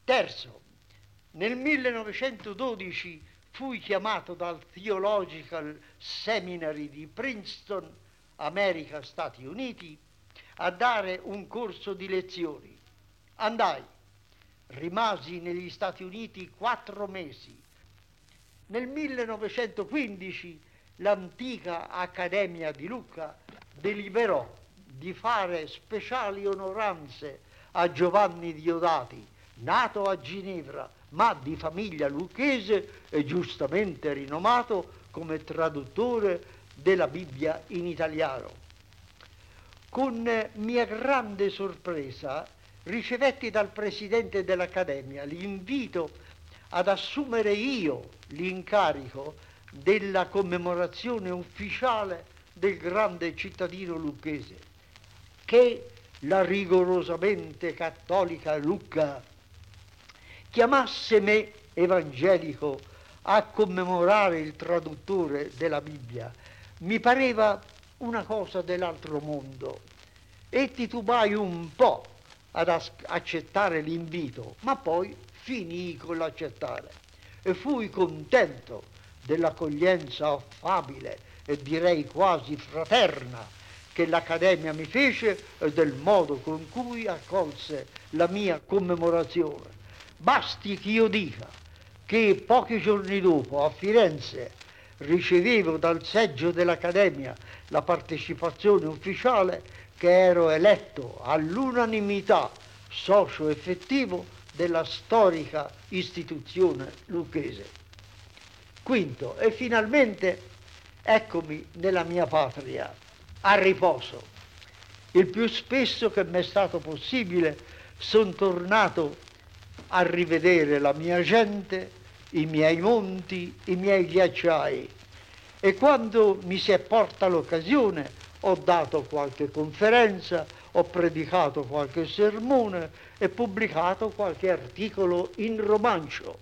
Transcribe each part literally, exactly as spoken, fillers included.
Terzo, nel millenovecentododici fui chiamato dal Theological Seminary di Princeton, America, Stati Uniti, a dare un corso di lezioni. Andai, rimasi negli Stati Uniti quattro mesi. Nel millenovecentoquindici l'antica Accademia di Lucca deliberò di fare speciali onoranze a Giovanni Diodati, nato a Ginevra, ma di famiglia lucchese e giustamente rinomato come traduttore della Bibbia in italiano. Con mia grande sorpresa ricevetti dal presidente dell'Accademia l'invito ad assumere io l'incarico della commemorazione ufficiale del grande cittadino lucchese, che la rigorosamente cattolica Lucca chiamasse me, evangelico, a commemorare il traduttore della Bibbia. Mi pareva una cosa dell'altro mondo e titubai un po' ad accettare l'invito, ma poi finii con l'accettare e fui contento dell'accoglienza affabile e direi quasi fraterna che l'Accademia mi fece e del modo con cui accolse la mia commemorazione. Basti che io dica che pochi giorni dopo a Firenze ricevevo dal seggio dell'Accademia la partecipazione ufficiale che ero eletto all'unanimità socio effettivo della storica istituzione lucchese. Quinto, e finalmente eccomi nella mia patria, a riposo. Il più spesso che mi è stato possibile sono tornato a rivedere la mia gente, i miei monti, i miei ghiacciai, e quando mi si è porta l'occasione ho dato qualche conferenza, ho predicato qualche sermone e pubblicato qualche articolo in romancio,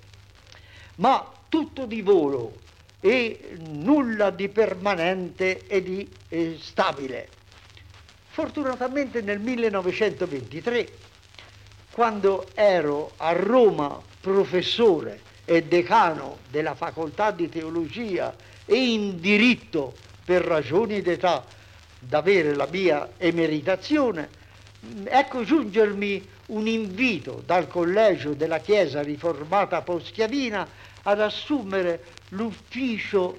ma tutto di volo e nulla di permanente e di eh, stabile. Fortunatamente nel millenovecentoventitré, quando ero a Roma professore e decano della facoltà di teologia e in diritto per ragioni d'età d'avere la mia emeritazione, ecco giungermi un invito dal collegio della Chiesa riformata poschiavina ad assumere l'ufficio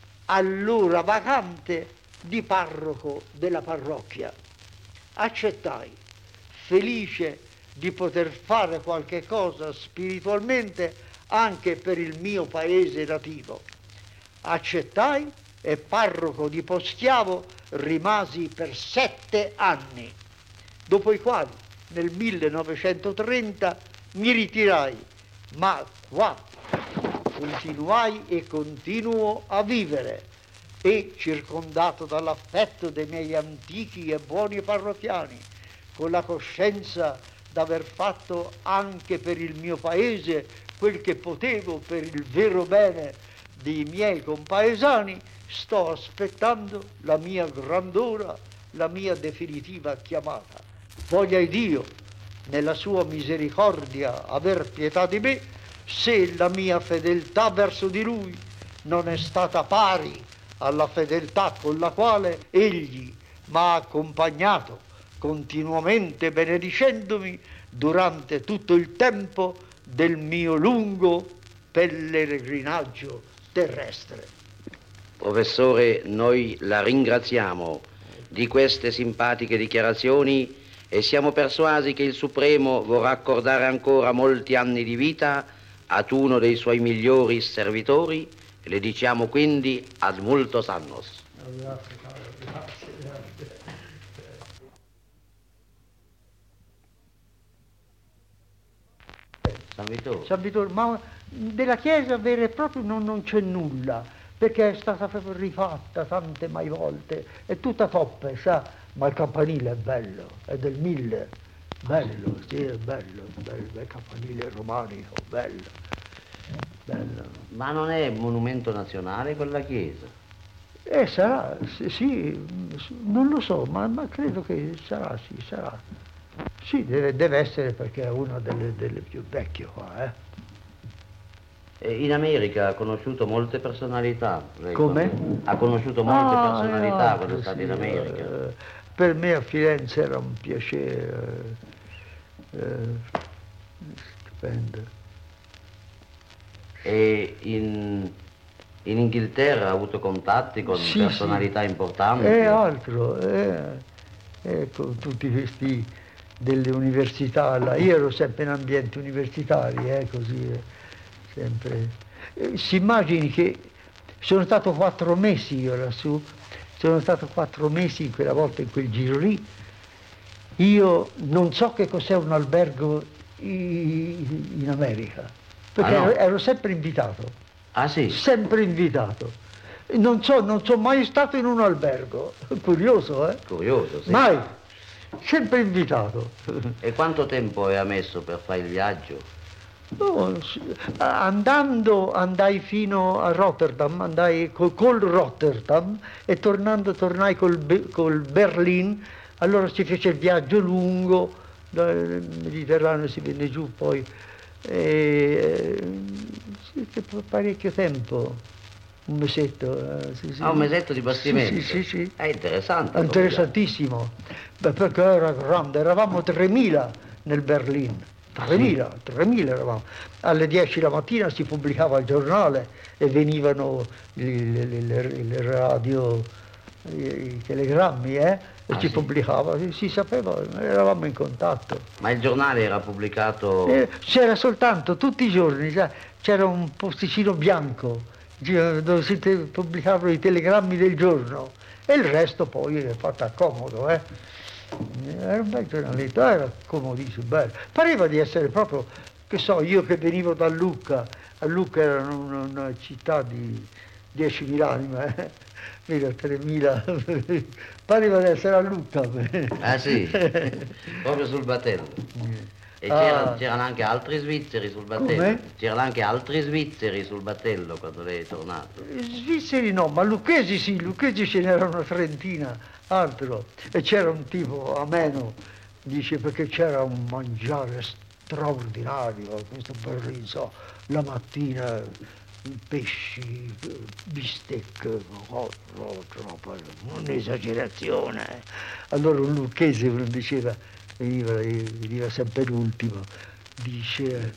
allora vacante di parroco della parrocchia. Accettai, felice di poter fare qualche cosa spiritualmente anche per il mio paese nativo. Accettai e parroco di Poschiavo rimasi per sette anni, dopo i quali nel millenovecentotrenta mi ritirai, ma qua continuai e continuo a vivere e, circondato dall'affetto dei miei antichi e buoni parrocchiani, con la coscienza d'aver fatto anche per il mio paese quel che potevo per il vero bene dei miei compaesani, sto aspettando la mia grand'ora, la mia definitiva chiamata. Voglia Dio, nella sua misericordia, aver pietà di me, se la mia fedeltà verso di Lui non è stata pari alla fedeltà con la quale Egli m'ha accompagnato, continuamente benedicendomi durante tutto il tempo del mio lungo pellegrinaggio terrestre. Professore, noi la ringraziamo di queste simpatiche dichiarazioni e siamo persuasi che il Supremo vorrà accordare ancora molti anni di vita ad uno dei suoi migliori servitori. Le diciamo quindi ad multos annos. Grazie, grazie, grazie. San Vittore. San Vittore, ma della chiesa vera e propria non, non c'è nulla, perché è stata proprio rifatta tante mai volte, è tutta toppe, sa, ma il campanile è bello, è del mille, bello, sì, è bello, bello, è campanile romanico, bello, bello. Ma non è monumento nazionale quella chiesa? Eh, sarà, sì, sì, non lo so, ma, ma credo che sarà, sì, sarà. Sì, deve, deve essere perché è una delle, delle più vecchie qua, eh. E in America ha conosciuto molte personalità. Lei Come? quando- Ha conosciuto molte Ah, personalità eh, quando è stato sì, in America. eh, per me a Firenze era un piacere eh, eh, stupendo. E in, in Inghilterra ha avuto contatti con Sì, personalità sì. importanti? E altro, eh, ecco, tutti questi delle università, là. Io ero sempre in ambienti universitari, eh, così, eh, sempre. Eh, si immagini che sono stato quattro mesi io lassù, sono stato quattro mesi in quella volta in quel giro lì. Io non so che cos'è un albergo i- in America, perché Ah, no? ero, ero sempre invitato, Ah sì? sempre invitato. Non so, non sono mai stato in un albergo, curioso, eh? Curioso, sì. Mai, sempre invitato. E quanto tempo ha messo per fare il viaggio? No, s- andando andai fino a Rotterdam, andai col, col Rotterdam e tornando tornai col, Be- col Berlin, allora si fece il viaggio lungo dal Mediterraneo, si venne giù poi, e, sì, che fu parecchio tempo, un mesetto. Eh, sì, sì. Ah, un mesetto di bastimento? Sì, sì, sì, sì. È interessante. come Interessantissimo. Beh, perché era grande, eravamo tremila nel Berlin. tremila, tremila eravamo. Alle dieci la mattina si pubblicava il giornale e venivano le, le- le- le radio, i, i telegrammi, eh? E Ah, si sì? pubblicava, si, si sapeva, eravamo in contatto. Ma il giornale era pubblicato... Eh, c'era soltanto tutti i giorni, sai, c'era un posticino bianco gi- dove si te- pubblicavano i telegrammi del giorno e il resto poi è fatto a comodo, eh. Era un bel giornaletto, era comodissimo, bello. Pareva di essere proprio, che so, io che venivo da Lucca, a Lucca era una, una città di diecimila anime, eh. Mira, tremila, pareva di essere a Lucca. Ah sì? Proprio sul battello. E Ah. c'erano, c'erano anche altri svizzeri sul battello? Come? C'erano anche altri svizzeri sul battello quando lei è tornato? Svizzeri no, ma lucchesi sì, lucchesi ce n'era una trentina, altro. E c'era un tipo ameno, dice, perché c'era un mangiare straordinario a questo Berlino, so, la mattina pesci, bistecche, oh, oh, troppo, un'esagerazione. Allora un lucchese uno diceva, veniva, veniva sempre l'ultimo, dice: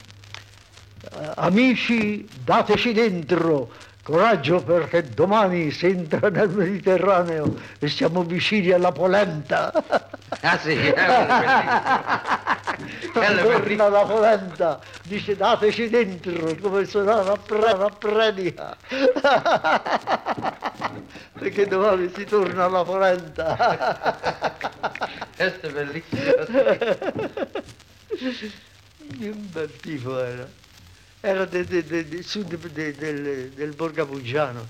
amici, dateci dentro, coraggio perché domani si entra nel Mediterraneo e siamo vicini alla polenta. Ah sì, Torna la polenta, dice dateci dentro, come suonava a pre- a predica. Perché domani si torna alla polenta. questo è bellissimo. Un bel tipo era. Era de, de, de, de, su de, de, del, del Borgabugiano.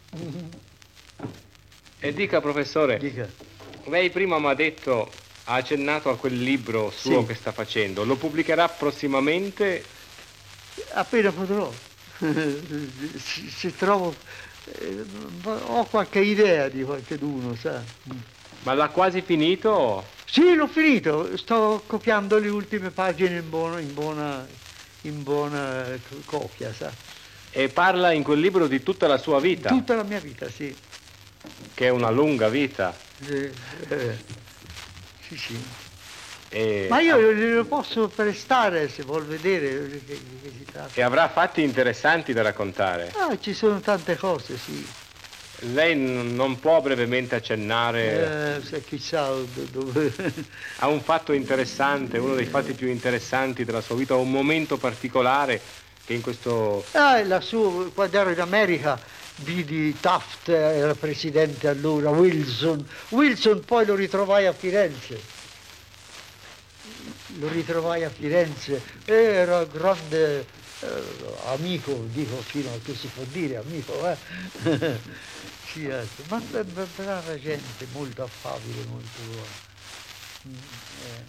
E dica, professore, Dica. lei prima mi ha detto, ha accennato a quel libro suo Sì. che sta facendo, lo pubblicherà prossimamente? Appena potrò. Se, se trovo, eh, ho qualche idea di qualcheduno, sa. Ma l'ha quasi finito? Sì, l'ho finito, sto copiando le ultime pagine in buona, in buona, in buona copia, sa. E parla in quel libro di tutta la sua vita, Tutta la mia vita, sì. che è una lunga vita. Eh, eh, sì, sì. E, Ma io glielo posso prestare se vuol vedere di che, di che si tratta. e avrà fatti interessanti da raccontare. Ah, ci sono tante cose, sì. Lei n- non può brevemente accennare Eh, se chissà do- dove. a un fatto interessante, uno dei fatti più interessanti della sua vita, un momento particolare che in questo... Ah, lassù, quando ero in America, vidi Taft, era presidente allora, Wilson. Wilson poi lo ritrovai a Firenze. Lo ritrovai a Firenze, era grande eh, amico, dico fino a che si può dire, amico, eh? Sì, ecco. Ma b- b- brava gente, molto affabile, molto buona. Mm, eh.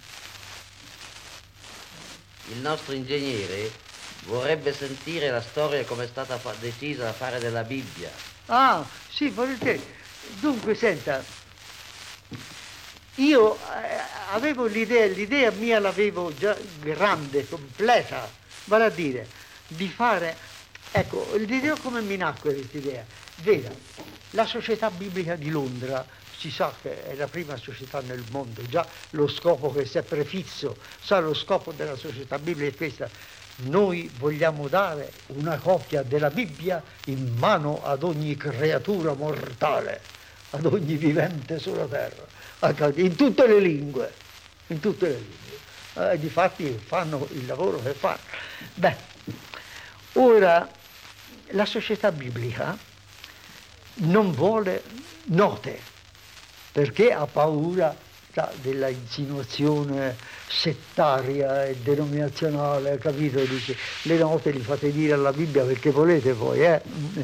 Il nostro ingegnere vorrebbe sentire la storia come è stata fa- decisa a fare della Bibbia. Ah, sì, volentieri. Dunque, senta, io eh, avevo l'idea, l'idea mia l'avevo già grande, completa, vale a dire, di fare, ecco, l'idea come mi nacque questa idea? Veda, la Società Biblica di Londra, si sa che è la prima società nel mondo, già lo scopo che si è prefisso, sa lo scopo della Società Biblica è questa: noi vogliamo dare una copia della Bibbia in mano ad ogni creatura mortale, ad ogni vivente sulla terra, in tutte le lingue, in tutte le lingue. Eh, difatti fanno il lavoro che fanno. Beh, ora la Società Biblica non vuole note, perché ha paura della insinuazione settaria e denominazionale, capito? Dice, le note li fate dire alla Bibbia perché volete voi, eh?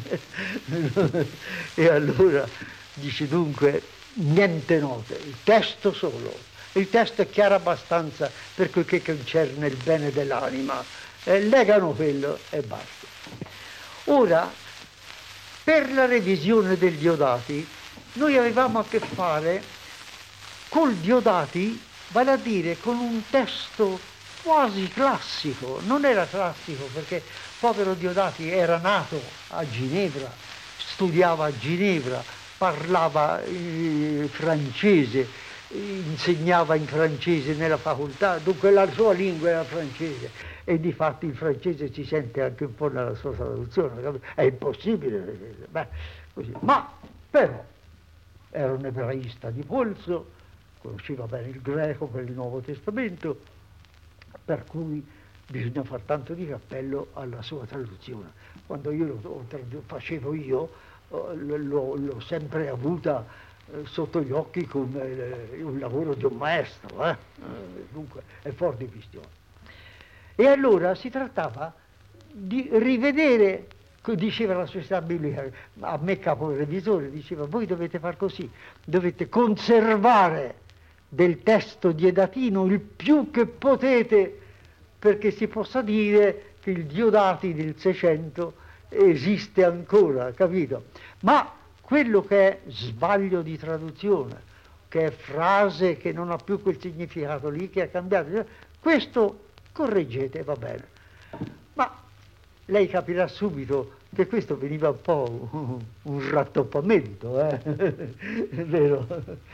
E allora dice, dunque, niente note, il testo solo. Il testo è chiaro abbastanza per quel che concerne il bene dell'anima. Eh, legano quello e basta. Ora, per la revisione degli Diodati, noi avevamo a che fare col Diodati, vale a dire con un testo quasi classico. Non era classico perché povero Diodati era nato a Ginevra, studiava a Ginevra, parlava eh, francese, insegnava in francese nella facoltà, dunque la sua lingua era francese. E difatti il francese si sente anche un po' nella sua traduzione, è impossibile, beh, così. Ma però era un ebraista di polso, conosceva bene il greco per il Nuovo Testamento, per cui bisogna far tanto di cappello alla sua traduzione. Quando io lo facevo io, l'ho sempre avuta sotto gli occhi come un lavoro di un maestro, eh? Dunque è fuori di questione. E allora si trattava di rivedere, diceva la Società Biblica, a me capo il revisore, diceva, voi dovete far così, dovete conservare del testo diodatino il più che potete, perché si possa dire che il Diodati del Seicento esiste ancora, capito? Ma quello che è sbaglio di traduzione, che è frase che non ha più quel significato lì, che è cambiato, questo correggete, va bene. Ma lei capirà subito che questo veniva un po' un, un rattoppamento, eh? È vero?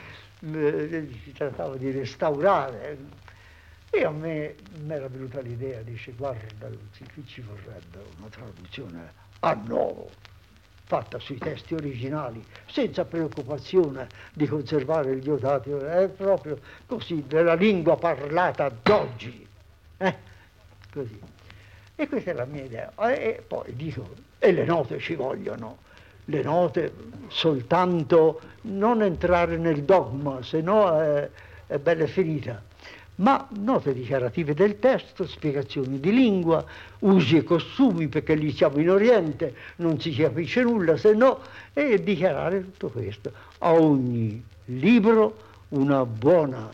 Si trattava di restaurare. E a me mi era venuta l'idea, dice, guarda, qui ci vorrebbe una traduzione a nuovo, fatta sui testi originali, senza preoccupazione di conservare il Diodati, è proprio così, della lingua parlata d'oggi. Eh? Così. E questa è la mia idea. E poi dico, e le note ci vogliono, le note soltanto non entrare nel dogma, se no è, è bella finita, ma note dichiarative del testo, spiegazioni di lingua, usi e costumi, perché lì siamo in Oriente, non si capisce nulla, se no, e dichiarare tutto questo. A ogni libro una buona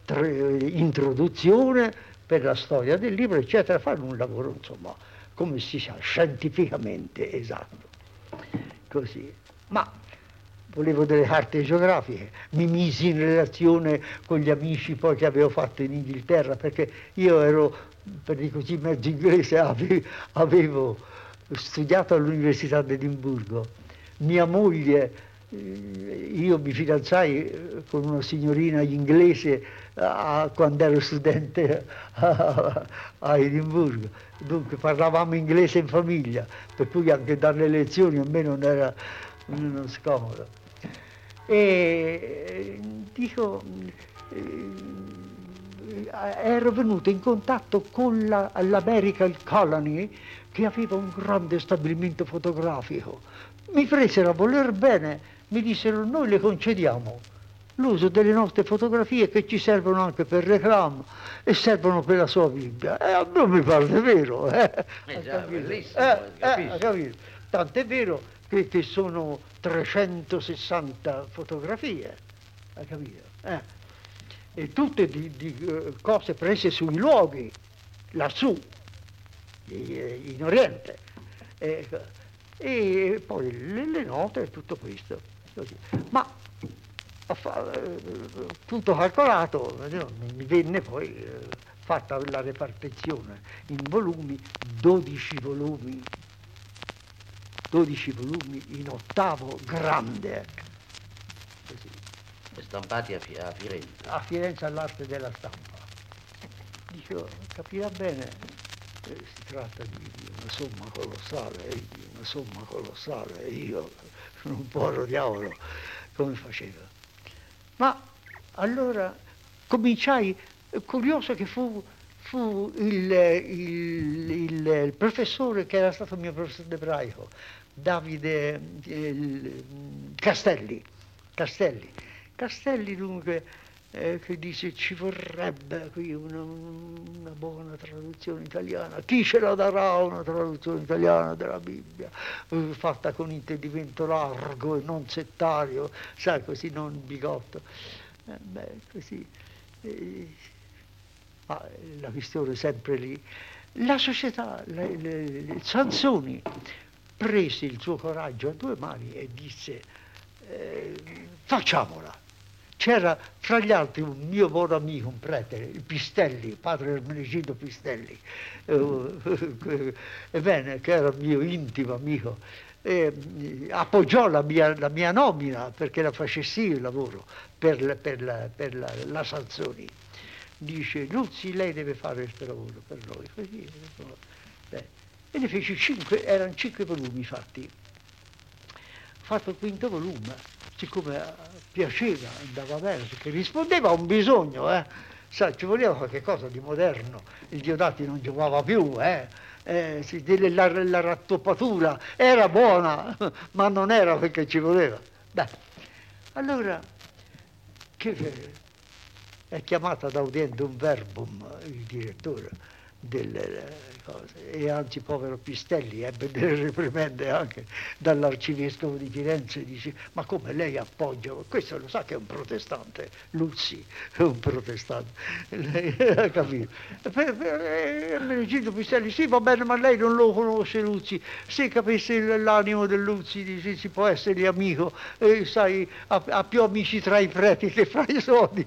introduzione per la storia del libro, eccetera, fare un lavoro, insomma, come si sa, scientificamente esatto. Così. Ma volevo delle carte geografiche, mi misi in relazione con gli amici poi che avevo fatto in Inghilterra, perché io ero, per dire così, mezzo inglese, avevo, avevo studiato all'Università di Edimburgo. Mia moglie, io mi fidanzai con una signorina inglese a, quando ero studente a, a Edimburgo, dunque parlavamo inglese in famiglia, per cui anche dalle lezioni a me non era uno scomodo. E dico, ero venuto in contatto con la, l'American Colony, che aveva un grande stabilimento fotografico. Mi presero a voler bene, mi dissero, noi le concediamo l'uso delle nostre fotografie che ci servono anche per reclamo e servono per la sua Bibbia. E a me mi pare vero. Eh, eh già, bellissimo, eh, eh, capito? Tant'è vero che, che sono trecentosessanta fotografie, hai capito? Eh. E tutte di, di uh, cose prese sui luoghi, lassù, in Oriente. Eh, e poi le, le note e tutto questo. Così. Ma tutto calcolato, mi venne poi eh, fatta la ripartizione in volumi, dodici volumi, dodici volumi in ottavo grande, così. E stampati a, Fi- a Firenze. A Firenze all'Arte della Stampa. Dico, capirà bene, eh, si tratta di, di una somma colossale, eh, di una somma colossale, e io sono un povero diavolo, come faceva? Ma allora cominciai, curioso che fu, fu il, il, il, il professore che era stato il mio professore d'ebraico, Davide il, Castelli, Castelli, Castelli dunque, eh, che dice ci vorrebbe qui una, una buona traduzione italiana, chi ce la darà una traduzione italiana della Bibbia, eh, fatta con intendimento largo e non settario, sai, così, non bigotto. Eh, beh, così. Eh, ma la questione è sempre lì. La società, le, le, le, Sansoni prese il suo coraggio a due mani e disse eh, facciamola. C'era fra gli altri un mio buon amico, un prete, il Pistelli, padre Ermenegildo Pistelli, eh, ebbene, che era mio intimo amico, eh, appoggiò la mia, la mia nomina perché la facessi io il lavoro per, per, la, per la, la Sansoni. Dice, Luzzi, lei deve fare questo lavoro per noi. Così, beh, e ne feci cinque, erano cinque volumi fatti. Ho fatto il quinto volume. Siccome piaceva, andava bene, perché rispondeva a un bisogno, eh. Sai, ci voleva qualche cosa di moderno, il Diodati non giocava più, eh. Eh, la, la rattoppatura era buona, ma non era perché ci voleva. Beh, allora, che è chiamato ad audiendum verbum il direttore delle cose, e anzi povero Pistelli ebbe delle reprimende anche dall'arcivescovo di Firenze, dice ma come lei appoggia, questo lo sa che è un protestante, Luzzi è un protestante, lei ha capito. Ermenegildo Pistelli, sì va bene, ma lei non lo conosce Luzzi, se capisse l'animo del Luzzi dice, si può essere amico, eh, sai, ha, ha più amici tra i preti che fra i soldi,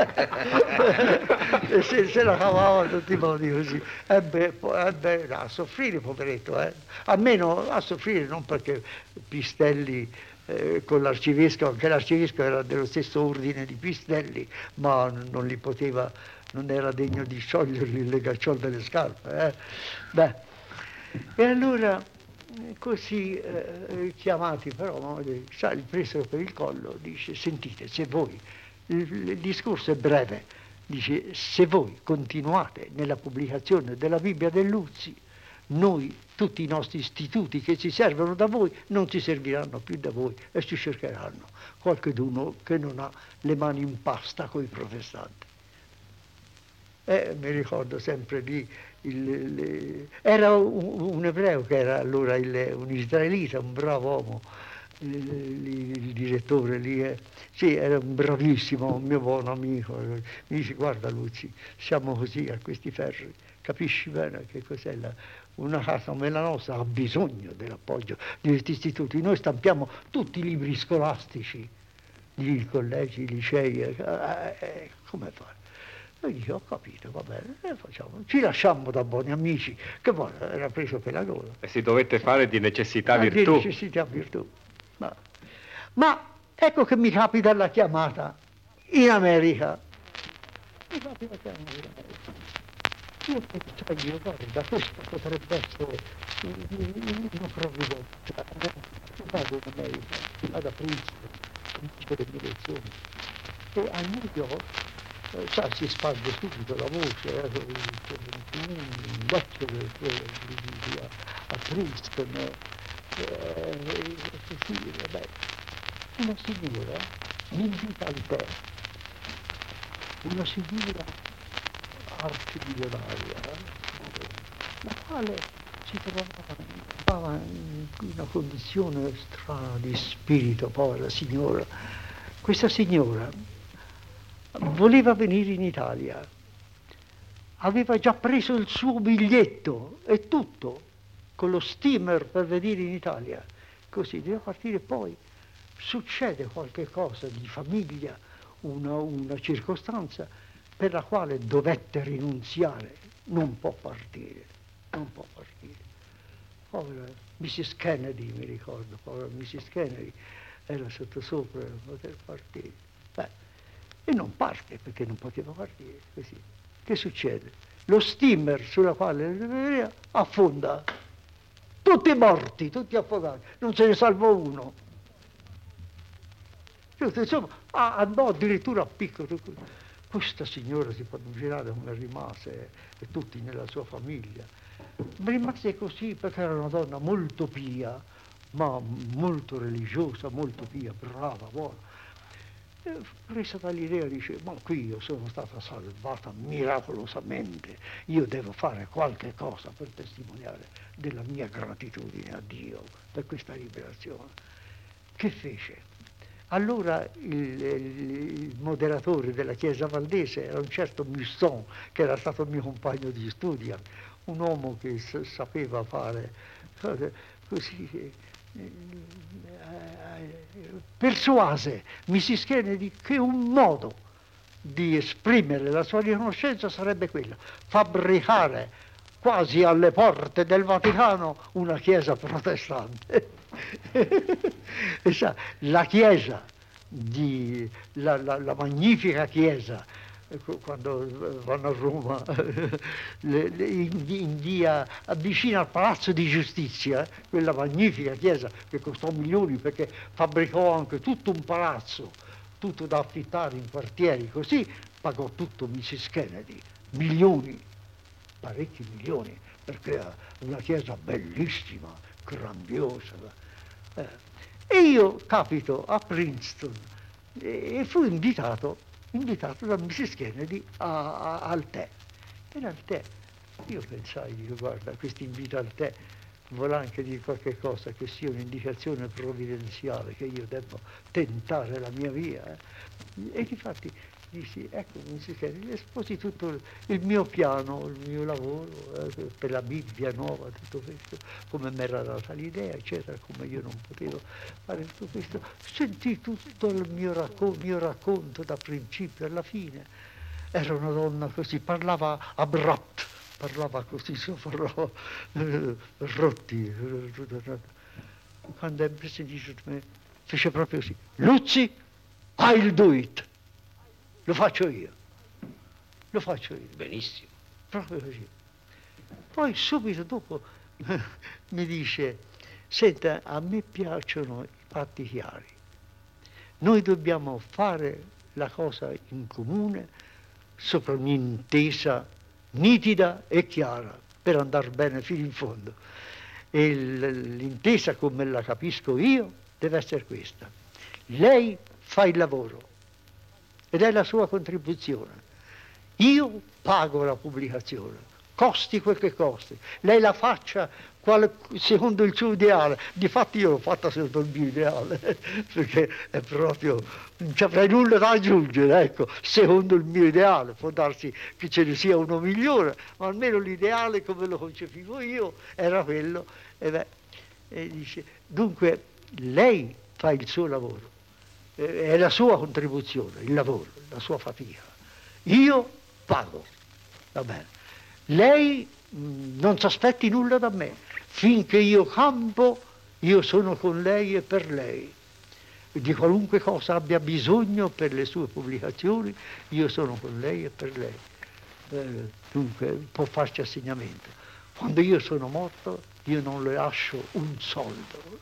e se, se la cavava in tutti i modi così. Ebbe, ebbe a soffrire, poveretto, eh. almeno a soffrire, non perché Pistelli eh, con l'arcivescovo, anche l'arcivescovo era dello stesso ordine di Pistelli, ma non li poteva, non era degno di sciogliergli il legacciolo delle scarpe. Eh. Beh, e allora così eh, chiamati, però sai, il presero per il collo, dice sentite, se voi, il, il discorso è breve, dice, se voi continuate nella pubblicazione della Bibbia del Luzzi, noi, tutti i nostri istituti che ci servono da voi, non ci serviranno più da voi e ci cercheranno qualcuno che non ha le mani in pasta coi protestanti. E mi ricordo sempre lì, il, le... era un, un ebreo che era allora il, un israelita, un bravo uomo, il, il direttore lì, eh. Sì, era un bravissimo, un mio buon amico, mi dice guarda Luzzi, siamo così a questi ferri, capisci bene che cos'è la, una casa come la nostra ha bisogno dell'appoggio di questi istituti, noi stampiamo tutti i libri scolastici, i collegi, i licei, eh, eh, come fare? E dico, ho capito, va bene, eh, facciamo. Ci lasciamo da buoni amici, che poi era preso per la gola. E si dovette fare di necessità virtù. Di necessità virtù. Ma, ma ecco che mi capita la chiamata in America. Mi capita la chiamata in America. Io pensavo, io guarda, questo potrebbe essere una provvidenza. Vado in America, vado a Princeton, comincio le mie lezioni. E a New York, eh, sai, si spande subito la voce, eh, un lecture a Princeton, eh, così, vabbè. Una signora mi invita al tè, una signora arcimilionaria, la quale si trovava in una condizione strana di spirito, povera signora. Questa signora voleva venire in Italia, aveva già preso il suo biglietto e tutto, con lo steamer per venire in Italia, così doveva partire poi. succede qualche cosa di famiglia, una, una circostanza per la quale dovette rinunziare, non può partire, non può partire. Povera missus Kennedy, mi ricordo, povera missus Kennedy, era sottosopra per poter partire. Beh, e non parte perché non poteva partire, così. Che succede? Lo steamer sulla quale affonda, tutti morti, tutti affogati, non se ne salvò uno. Insomma, andò addirittura a picco. Questa signora, si può immaginare come rimase, e tutti nella sua famiglia. Rimase così perché era una donna molto pia, ma molto religiosa, molto pia, brava, buona. E presa dall'idea, dice, ma qui io sono stata salvata miracolosamente, io devo fare qualche cosa per testimoniare della mia gratitudine a Dio per questa liberazione. Che fece? Allora il, il, il moderatore della Chiesa Valdese era un certo Musson, che era stato mio compagno di studio, un uomo che s- sapeva fare così, eh, eh, persuase missus Kennedy che un modo di esprimere la sua riconoscenza sarebbe quello, fabbricare quasi alle porte del Vaticano una chiesa protestante. La chiesa, di, la, la, la magnifica chiesa, quando vanno a Roma, le, le, in, in via vicino al Palazzo di Giustizia, quella magnifica chiesa che costò milioni perché fabbricò anche tutto un palazzo, tutto da affittare in quartieri, così pagò tutto missus Kennedy, milioni, parecchi milioni, perché era una chiesa bellissima, grandiosa. Eh. E io capito a Princeton e, e fui invitato, invitato da missus Kennedy a, a, al tè. E al tè io pensai, dico, guarda, questo invito al tè vuole anche dire qualche cosa che sia un'indicazione provvidenziale, che io devo tentare la mia via. Eh. E difatti dissi, ecco, missus Kennedy, esposi tutto il mio piano, il mio lavoro, eh, per la Bibbia nuova, tutto questo, come mi era data l'idea, eccetera, come io non potevo fare tutto questo. Sentì tutto il mio, raccon- mio racconto da principio alla fine. Era una donna così, parlava abrupt, parlava così, parlava eh, rotti. Quando ebbe sentito me, fece proprio così, Luzzi, I'll do it. Lo faccio io, lo faccio io. Benissimo. Proprio così. Poi subito dopo mi dice, senta, a me piacciono i patti chiari. Noi dobbiamo fare la cosa in comune sopra un'intesa nitida e chiara per andare bene fino in fondo. E l'intesa, come la capisco io, deve essere questa. Lei fa il lavoro ed è la sua contribuzione. Io pago la pubblicazione, costi quel che costi. Lei la faccia quale, secondo il suo ideale. Difatti io l'ho fatta secondo il mio ideale, perché è proprio, non ci avrei nulla da aggiungere, ecco, secondo il mio ideale. Può darsi che ce ne sia uno migliore, ma almeno l'ideale come lo concepivo io era quello. E, beh, e dice, dunque lei fa il suo lavoro. È la sua contribuzione, il lavoro, la sua fatica. Io pago, va bene. Lei mh, non si aspetti nulla da me. Finché io campo, io sono con lei e per lei. Di qualunque cosa abbia bisogno per le sue pubblicazioni, io sono con lei e per lei. Eh, dunque può farci assegnamento. Quando io sono morto, io non le lascio un soldo.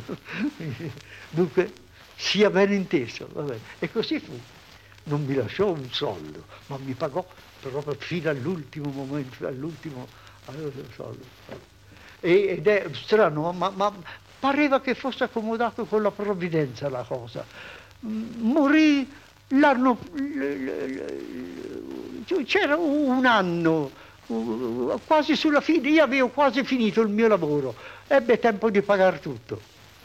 Dunque, sia ben inteso, va bene. E così fu. Non mi lasciò un soldo, ma mi pagò proprio fino all'ultimo momento, all'ultimo soldo. E, ed è strano, ma, ma pareva che fosse accomodato con la provvidenza la cosa. Morì l'anno, c'era un anno, quasi sulla fine, io avevo quasi finito il mio lavoro, ebbe tempo di pagare tutto.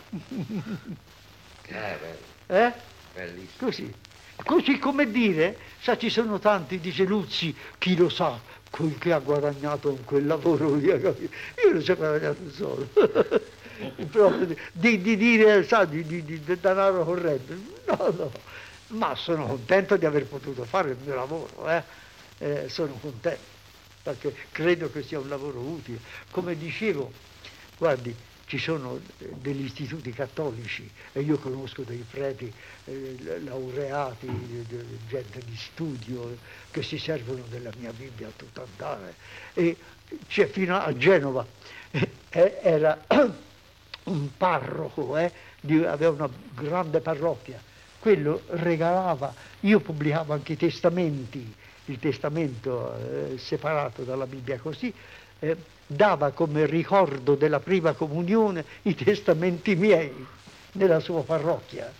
Eh, bello. Eh? Bellissimo. Così. Così come dire, sa, ci sono tanti, dice Luzzi, chi lo sa, quel che ha guadagnato con quel lavoro lì, io non ci ho guadagnato un soldo. Proprio di, di dire, sa, di, di, di, di denaro corrente, no, no, ma sono contento di aver potuto fare il mio lavoro, eh? Eh, sono contento, perché credo che sia un lavoro utile. Come dicevo, guardi, ci sono degli istituti cattolici e io conosco dei preti eh, laureati, gente di studio che si servono della mia Bibbia a tutto andare, e c'è fino a Genova eh, era un parroco, eh, di, aveva una grande parrocchia, quello regalava, io pubblicavo anche i testamenti, il testamento eh, separato dalla Bibbia così, eh, dava come ricordo della prima comunione i testamenti miei nella sua parrocchia.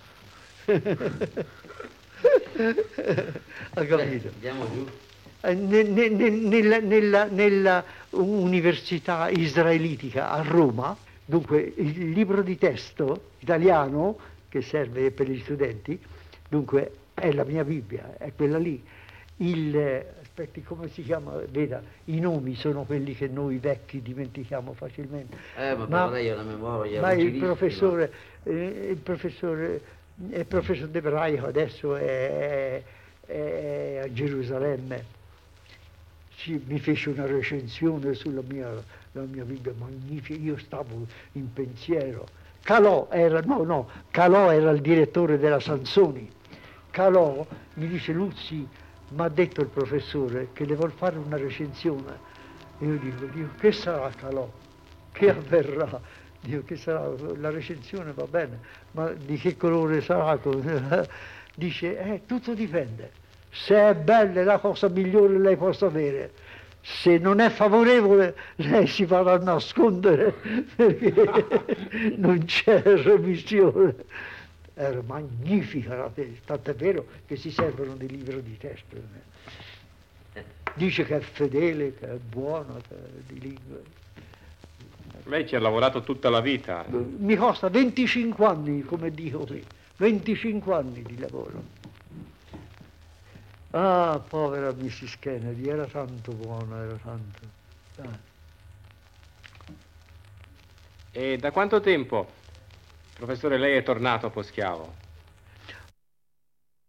Ha capito? Andiamo giù. Eh, ne- ne- ne- Nella, nella, nella università israelitica a Roma, dunque il libro di testo italiano che serve per gli studenti, dunque è la mia Bibbia, è quella lì. Il, aspetti, come si chiama? Veda, i nomi sono quelli che noi vecchi dimentichiamo facilmente. Eh, ma, ma lei ha una memoria. Ma il professore, eh, il professore, il professor d'ebraico adesso è, è a Gerusalemme. Ci, mi fece una recensione sulla mia, la mia Bibbia magnifica, io stavo in pensiero. Calò era, no, no, Calò era il direttore della Sansoni. Calò mi dice: Luzzi, mi ha detto il professore che le vuol fare una recensione. E io dico, dico che sarà Calò? Che avverrà? Dico che sarà, la recensione va bene, ma di che colore sarà? Dice, eh, tutto dipende. Se è bella è la cosa migliore lei possa avere. Se non è favorevole lei si farà nascondere perché non c'è remissione. Era magnifica la tesi, tant'è vero che si servono dei libri di testo. Dice che è fedele, che è buona, che è di lingue. Lei ci ha lavorato tutta la vita. Mi costa venticinque anni, come dico qui, venticinque anni di lavoro. Ah, povera missus Kennedy, era tanto buona, era tanto. Ah. E da quanto tempo, professore, lei è tornato a Poschiavo?